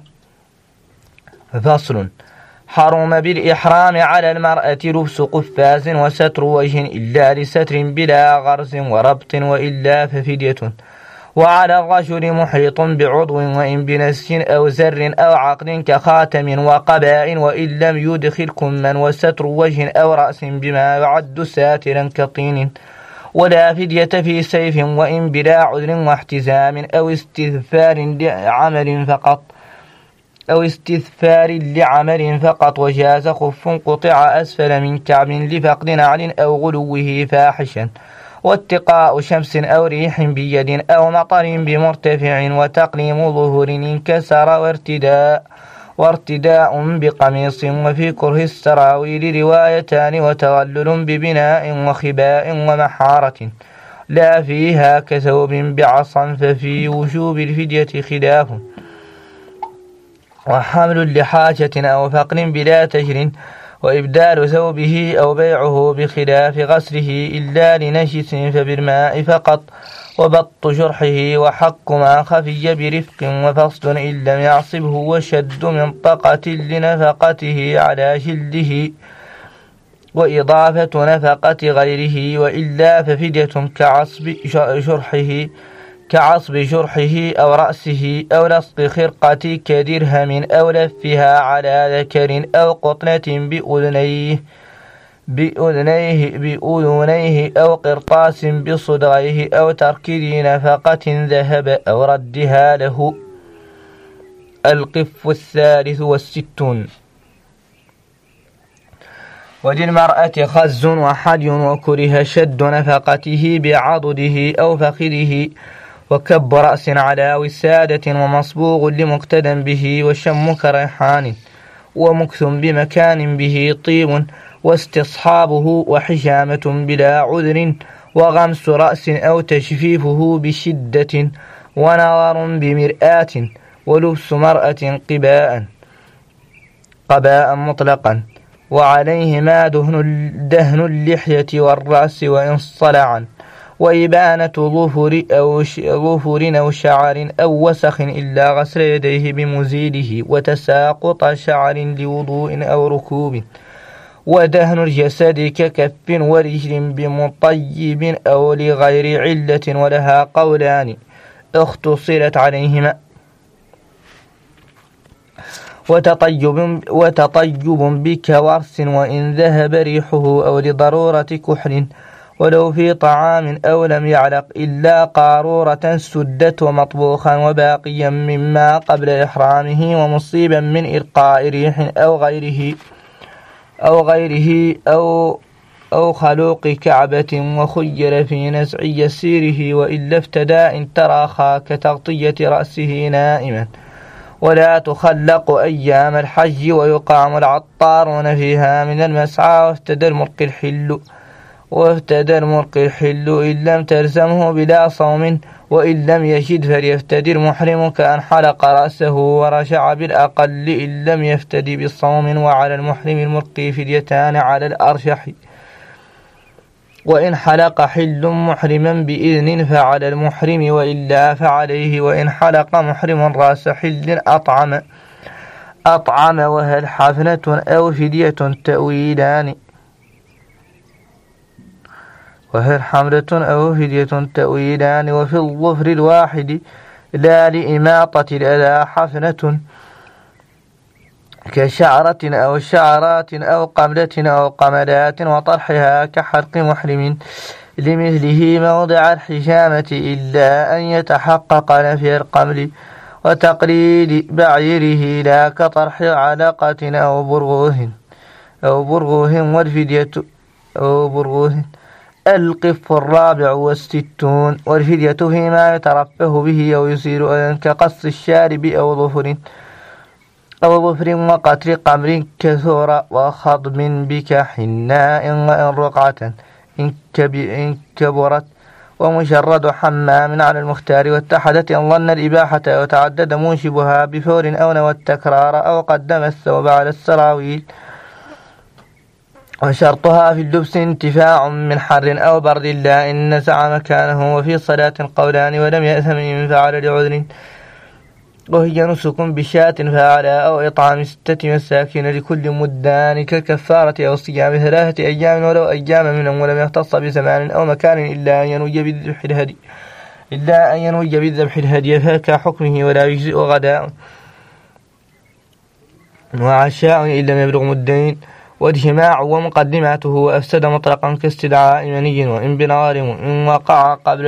فصل. حرم بالإحرام على المرأة لبس قفاز وستر وجه إلا لستر بلا غرز وربط، وإلا ففدية. وعلى الرجل محرط بعضو وإن بنسج أو زر أو عقد كخاتم وقباء، وإن لم يدخل كما، وستر وجه أو رأس بما يعد ساترا كطين، ولا فدية في سيف وإن بلا عذر واحتزام أو استثفار لعمل فقط، وجاز خف قطع أسفل من كعب لفقد نعل أو غلوه فاحشا، واتقاء شمس أو ريح بيد أو مطر بمرتفع، وتقليم ظهور انكسر، وارتداء بقميص، وفي كره السراويل روايتان، وتغلل ببناء وخباء ومحارة لا فيها كثوب بعصا، ففي وجوب الفدية خلاف. وحمل لحاجة أو فقر بلا تجر، وإبدال ثوبه أو بيعه بخلاف غسله إلا لنجس فبالماء فقط، وبط جرحه وحق ما خفي برفق، وفصل إن لم يعصبه، وشد منطقة لنفقته على جلده، وإضافة نفقة غيره، وإلا ففدية كعصب جرحه أو رأسه، أو لصق خرقة كدرهم، أو لفها على ذكر، أو قطنة بأذنيه، أو قرطاس بصدغيه، أو ترك ذي نفقة ذهب، أو ردها له. القف 63. وللمرأة خز وحدي، وكره شد نفقته بعضده أو فخذه، وكب رأس على وسادة، ومصبوغ لمقتدى به، وشم كريحان، ومكث بمكان به طيب، واستصحابه، وحجامة بلا عذر، وغمس رأس أو تشفيفه بشدة ونظر بمرآة ولبس مرأة قباء مطلقا وعليهما دهن اللحية والرأس وإن صلعا وإبانة ظفر أو شعر أو وسخ إلا غسل يديه بمزيله وتساقط شعر لوضوء أو ركوب ودهن الجسد ككف ورجل بمطيب أو لغير علة ولها قولان اختصرت عليهما وتطيب بكورس وإن ذهب ريحه أو لضرورة كحل ولو في طعام أو لم يعلق إلا قارورة سدت ومطبوخا وباقيا مما قبل إحرامه ومصيبا من إلقاء ريح أو خلوق كعبة وخير في نزع يسيره وإلا افتدى إن تراخى كتغطية رأسه نائما ولا تخلق أيام الحج ويقام العطارون فيها من المسعى وافتدى المرقي الحل إن لم تلزمه بلا صوم وإن لم يجد فليفتدي المحرم كأن حلق رأسه ورشع بالأقل إن لم يفتدي بالصوم وعلى المحرم المرقي فديتان على الأرشح وإن حلق حل محرما بإذن فعلى المحرم وإلا فعليه وإن حلق محرم رأس حل أطعم وهل حفنة أو فدية تأويلان وفي الظفر الواحد لا لإماطة الأذى حفنة كشعرة أو شعرات أو قملة أو قملات وطرحها كحلق محرم لمثله موضع الحشامة إلا أن يتحقق نفي القمل وتقليد بعيره لا كطرح علقة أو برغوه والفدية أو برغوه. القف الرابع والستون والفدية فيما يترفه به أو يصير أذى كقص الشارب أو ظفر وقتل قمر كثور وخضم بكحناء وإن رقعة إن كبرت ومشرد حمام على المختار واتحدت إن ظن الإباحة وتعدد موشبها بفور أو نوى التكرار أو قدم الثوب على السراويل وشرطها في اللبس انتفاع من حر أو برد لا إن نزع مكانه وفي صلاة قولان ولم يأثم إن فعل لعذر وهي نسك بشاة فعلى أو إطعام 6 مساكين لكل مدان ككفارة أو صيام 3 أيام ولو أيام منهم ولم يختص بزمان أو مكان إلا أن ينوي بالذبح الهدي فكحكمه ولا يجزئ غداء وعشاء إن لم يبلغ مدين واجتماع ومقدماته وأفسد مطلقا كاستدعاء مني وإن بنظر إن وقع قبل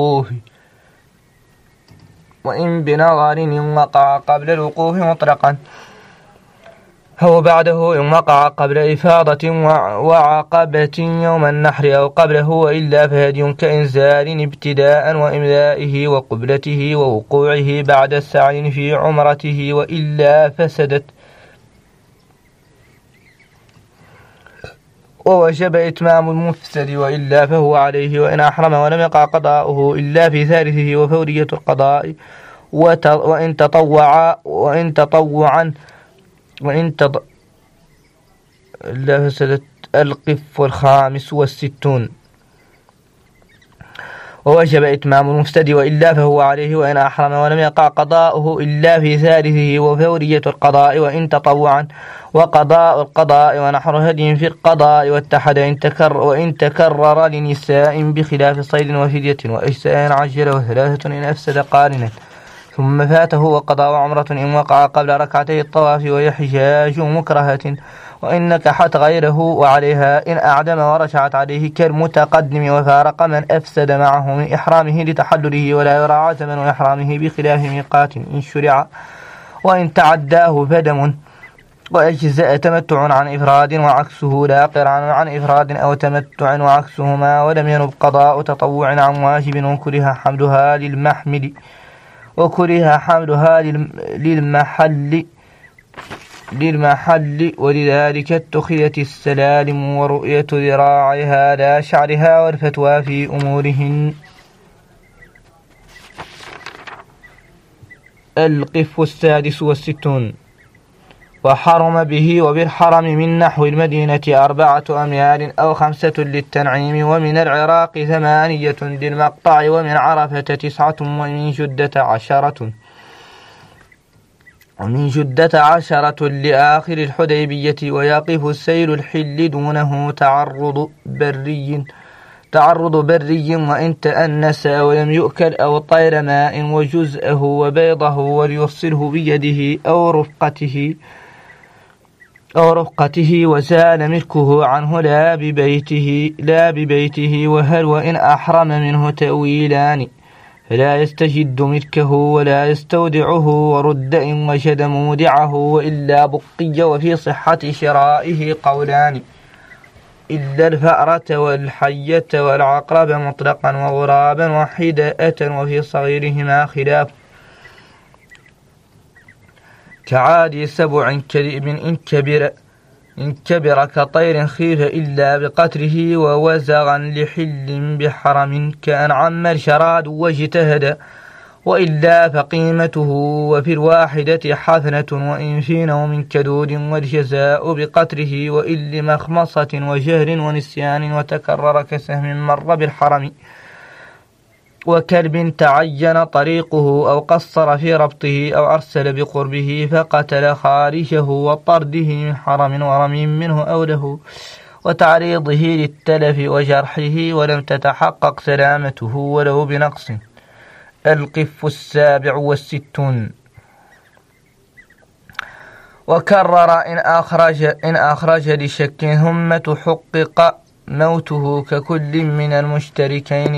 الوقوف مطلقا هو بعده إن وقع قبل إفاضة وعقبة يوم النحر أو قبله وإلا فهدي كإنزال ابتداء وإمذائه وقبلته ووقوعه بعد السعي في عمرته وإلا فسدت ووجب إتمام المفسد وإلا فهو عليه وإن أحرم ولم يقع قضاؤه إلا في ثالثه وفورية القضاء لا فسدت. القف الخامس والستون ووجب إتمام المفسد وإلا فهو عليه وإن أحرم ولم يقع قضاؤه إلا في ثالثه وفورية القضاء وقضاء القضاء ونحر هدي في القضاء واتحد وإن تكرر لنساء بخلاف صيد وفدية وإجزاء عجل وثلاثة إن أفسد قارنا ثم فاته وقضاء عمرة إن وقع قبل ركعتي الطواف ويحجاج مكرهة وإن نكحت غيره وعليها إن أعدم ورشعت عليه كالمتقدم وفارق من أفسد معه من إحرامه لتحلله ولا يراعى زمن إحرامه بخلاف ميقات إن شرع وإن تعداه فدم وأجزاء تمتع عن إفراد وعكسه لا قران عن إفراد أو تمتع وعكسهما ولم ينب قضاء تطوع عن واجب وكره حملها للمحل للمحل، ولذلك اتخذت السلالم ورؤية ذراعها لا شعرها والفتوى في أمورهن. القف 66. وحرم به وبالحرم من نحو المدينة 4 أميال أو 5 للتنعيم، ومن العراق 8 للمقطع، ومن عرفة 9، ومن جدة 10 لآخر الحديبية. ويقف السيل الحل دونه تعرض بري وإن تأنس ولم يؤكل، أو طير ماء وجزءه وبيضه، وليوصله بيده أو رفقته وزال ملكه عنه لا ببيته. وهل وإن أحرم منه تأويلان، فلا يستجد ملكه ولا يستودعه، ورد إن وجد مودعه، وإلا بقي. وفي صحة شرائه قولان، إلا الفأرة والحية والعقرب مطلقا، وغرابا وحداءة، وفي صغيرهما خلاف. كعادي 7 كذئب إن كبر كطير خيف إلا بقتله، ووزغا لحل بحرم، كأن عمر شراد واجتهد، وإلا فقيمته. وفي الواحدة حثنة، وإن في نوم كدود، والجزاء بقتله، وإن لمخمصة وجهر ونسيان، وتكرر كسهم مر بالحرم. وكلب تعين طريقه، أو قصر في ربطه، أو أرسل بقربه، فقتل خارجه، وطرده من حرم، ورمي منه أوله، وتعريضه للتلف وجرحه، ولم تتحقق سلامته ولو بنقص. القف 67. وكرر إن أخرج لشك ثم تحقق موته، ككل من المشتركين،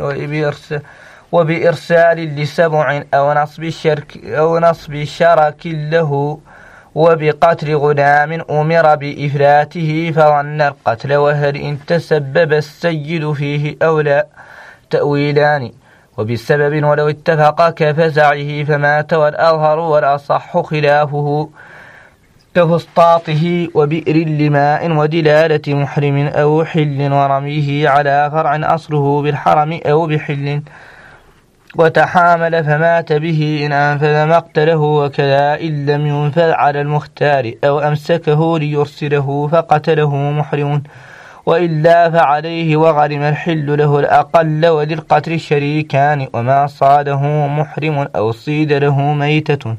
وبإرسال ل7، أو نصب شرك له، وبقتل غلام أمر بإفلاته فظن القتل. وهل إن تسبب السيد فيه أو لا تأويلان، وبسبب ولو اتفق كفزعه فمات، والأظهر والأصح خلافه، كفسطاطه وبئر لماء، ودلالة محرم أو حل، ورميه على فرع أصله بالحرم أو بحل، وتحامل فمات به إن أنفذ مقتله، وكذا إن لم ينفذ على المختار، أو أمسكه ليرسله فقتله محرم، وإلا فعليه وغرم الحل له الأقل، وللقتل الشريكان، وما صاده محرم أو صيد له ميتة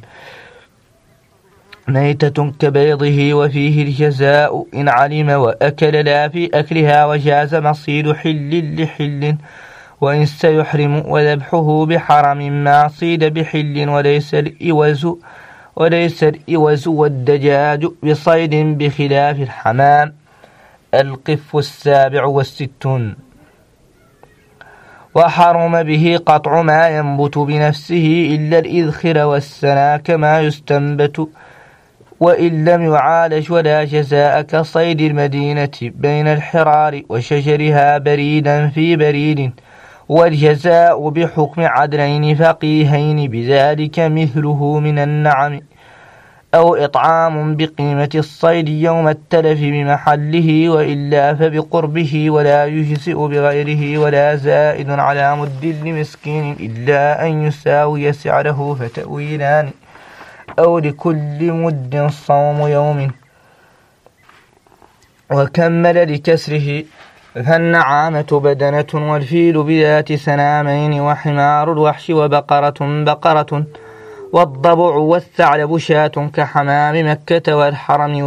كبيضه، وفيه الجزاء إن علم وأكل لا في أكلها، وجاز مصيد حل لحل، وإن سيحرم وذبحه بحرم ما صيد بحل، وليس الإوز والدجاج بصيد بخلاف الحمام. القف 67. وحرم به قطع ما ينبت بنفسه إلا الإذخر والسنا كما يستنبت، وإن لم يعالج ولا جزاء كصيد المدينة بين الحرار وشجرها بريدا في بريد، والجزاء بحكم عدلين فقيهين بذلك مثله من النعم، أو إطعام بقيمة الصيد يوم التلف بمحله، وإلا فبقربه، ولا يجزئ بغيره، ولا زائد على مد لمسكين إلا أن يساوي سعره، فتأويلان، أو لكل مد صوم يوم. وكمل لكسره، فالنعامة بدنة، والفيل بذات سنامين، وحمار الوحش بقرة، والضبع والثعلب شاة كحمام مكة والحرم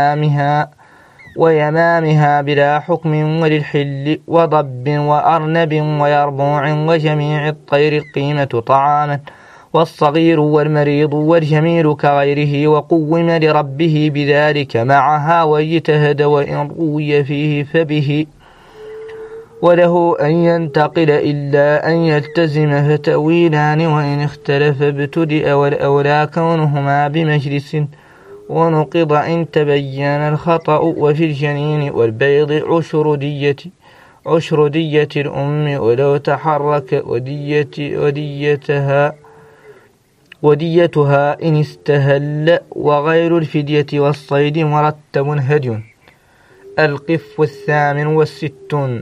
ويمامها بلا حكم، وللحل وضب وأرنب ويربوع وجميع الطير القيمة طعاما، والصغير والمريض والجميل كغيره، وقوم لربه بذلك معها، واجتهد وإن روي فيه فبه، وله أن ينتقل إلا أن يلتزم، فتأويلان، وإن اختلف ابتدئ، والأولى كونهما بمجلس، ونقض إن تبين الخطأ. وفي الجنين والبيض عشر دية الأم، ولو تحرك وديتها وديتها إن استهل، وغير الفدية والصيد مرتب هدي. القف 68.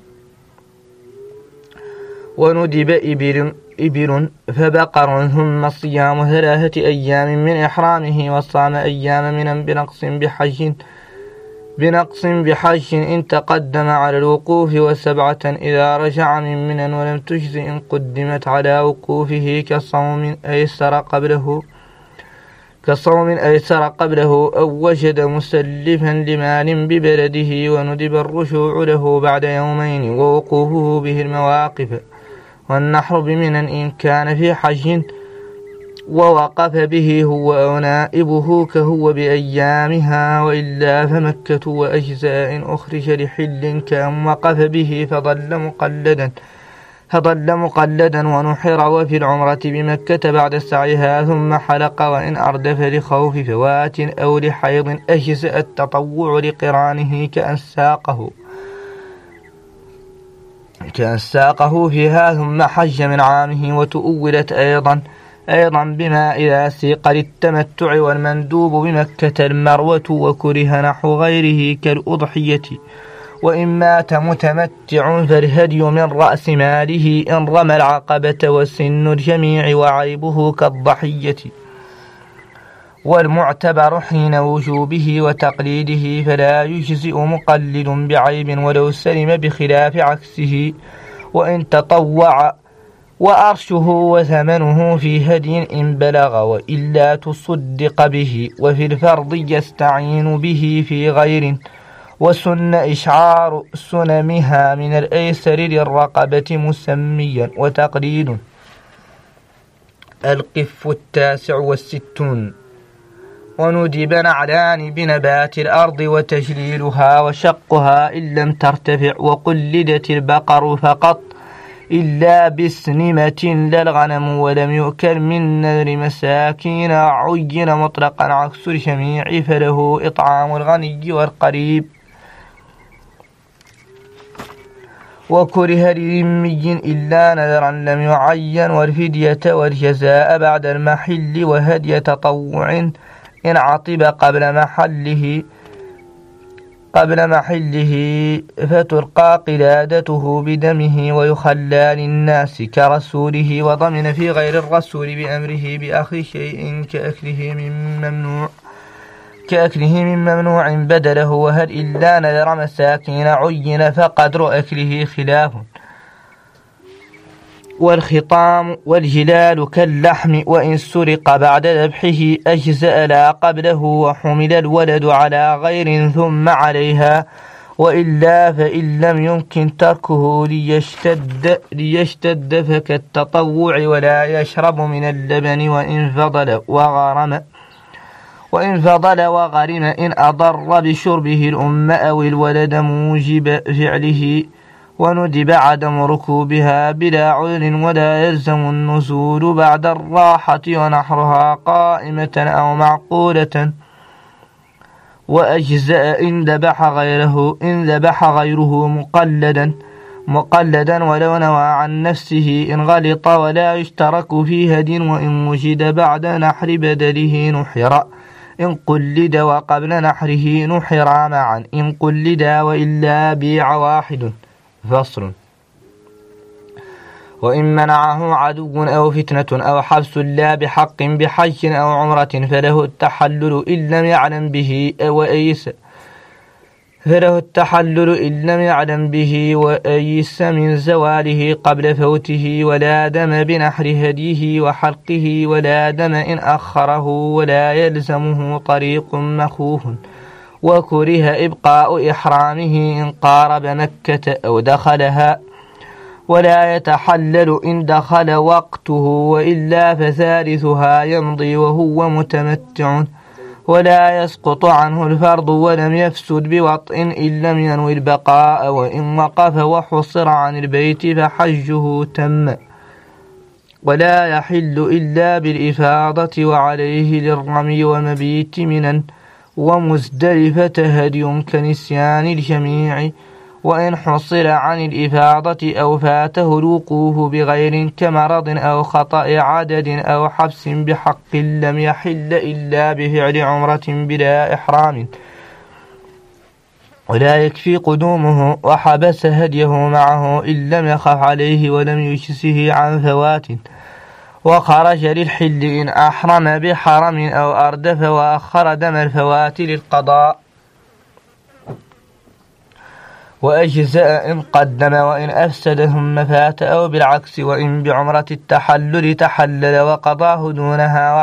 وندب إبل فبقر، ثم صيام 3 أيام من إحرامه، وصام أيام من بنقص بحج إن تقدم على الوقوف، و7 إذا رجع من منى ولم تجز إن قدمت على وقوفه، كصوم أيسر قبله أو وجد مسلفا لمال ببلده، وندب الرجوع له بعد يومين، ووقوفه به المواقف، والنحر بمنى إن كان في حج، ووقف به هو أو نائبه كهو بأيامها، وإلا فمكة وأجزاء أخرج لحل كان وقف به فضل مقلدا ونحر. وفي العمرة بمكة بعد سعيها ثم حلق، وإن أردف لخوف فوات أو لحيض أجزاء التطوع لقرانه كأن ساقه فيها ثم حج من عامه. وتؤولت أيضا بما إذا سيق للتمتع، والمندوب بمكة المروة، وكره نحو غيره كالأضحية. وإن مات متمتع فالهدي من رأس ماله إن رمى العقبة، وسن الجميع وعيبه كالضحية. والمعتبر حين وجوبه وتقليده فلا يجزئ مقلد بعيب ولو سلم بخلاف عكسه. وإن تطوع وأرشه وثمنه في هدي إن بلغ، وإلا تصدق به. وفي الفرض يستعين به في غير، وسن إشعار سنمها من الأيسر للرقبة مسميا وتقليد. القف 69. وندب نعلان بنبات الأرض وتجليلها وشقها إن لم ترتفع، وقلدت البقر فقط إلا بسنمة لا الغنم، ولم يؤكل من نذر مساكين عين مطلقا عكس الجميع، فله إطعام الغني والقريب. وكره لذمي إلا نذرا لم يعين، والفدية والجزاء بعد المحل، وهدي تطوع إن عطب قبل محله فتلقى قلادته بدمه، ويخلى للناس كرسوله، وضمن في غير الرسول بأمره بأخذ شيء كأكله من ممنوع بدله. وهل إلا نذر مساكين عين فقدر أكله خلاف. والخطام والجلال كاللحم، وإن سرق بعد ذبحه أجزأ لا قبله، وحمل الولد على غير ثم عليها، وإلا فإن لم يمكن تركه ليشتد فكالتطوع، ولا يشرب من اللبن وإن فضل وغرم إن أضر بشربه الأم أو الولد موجب فعله. وندب عدم ركوبها بلا عذر، ولا يلزم النزول بعد الراحة، ونحرها قائمة أو معقولة. وأجزاء إن ذبح غيره مقلدا ولو نوى عن نفسه إن غلط، ولا يشترك في هد. وإن وجد بعد نحر بدله نحر إن قلد، وقبل نحره نحرا معا إن قلدا، وإلا بيع واحد. فصل. وإن منعه عدو أو فتنة أو حبس لا بحق بحج أو عمرة فله التحلل إن لم يعلم به وأيس من زواله قبل فوته. ولا دم بنحر هديه وحلقه، ولا دم إن أخره، ولا يلزمه طريق مخوف. وكره إبقاء إحرامه إن قارب مكة أو دخلها، ولا يتحلل إن دخل وقته، وإلا فثالثها يمضي وهو متمتع. ولا يسقط عنه الفرض ولم يفسد بوطء إن لم ينوي البقاء، وإن وقف وحصر عن البيت فحجه تم. ولا يحل إلا بالإفاضة، وعليه للرمي ومبيت منى ومزدلفة هدي كنسيان الجميع. وإن حصل عن الإفاضة أو فاته الوقوف بغير كمرض أو خطأ عدد أو حبس بحق لم يحل إلا بفعل عمرة بلا إحرام، ولا يكفي قدومه وحبس هديه معه إن لم يخف عليه ولم يجزه عن فوات، وخرج للحل إن أحرم بحرم أو أردف وأخر دم الفوات للقضاء، وأجزاء إن قدم وإن أفسد ثم فات، أو بالعكس وإن بعمرة التحلل تحلل وقضاه دونها،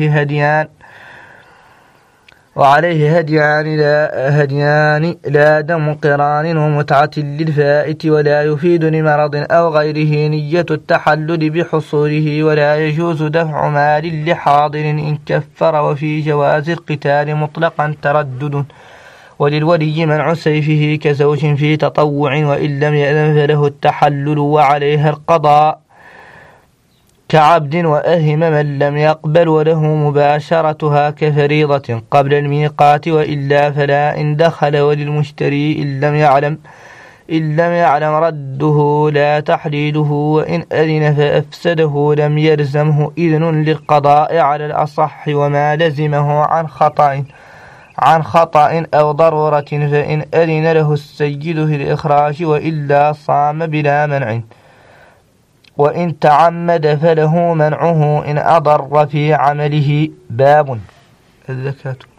وعليه هديان لا دم قران ومتعة للفائت، ولا يفيد لمرض أو غيره نية التحلل بحصوله، ولا يجوز دفع مال لحاضر إن كفر، وفي جواز القتال مطلقا تردد، وللولي منع سيفه كزوج في تطوع، وإن لم يأذن فله التحلل وعليها القضاء، كعبد وأهم من لم يقبل وله مباشرتها كفريضة قبل الميقات، وإلا فلا إن دخل، وللمشتري إن لم يعلم رده لا تحليله، وإن أذن فأفسده لم يلزمه إذن للقضاء على الأصح، وما لزمه عن خطأ أو ضرورة فإن أذن له السيد في الإخراج، وإلا صام بلا منع، وإن تعمد فله منعه إن أضر في عمله. باب الزكاة.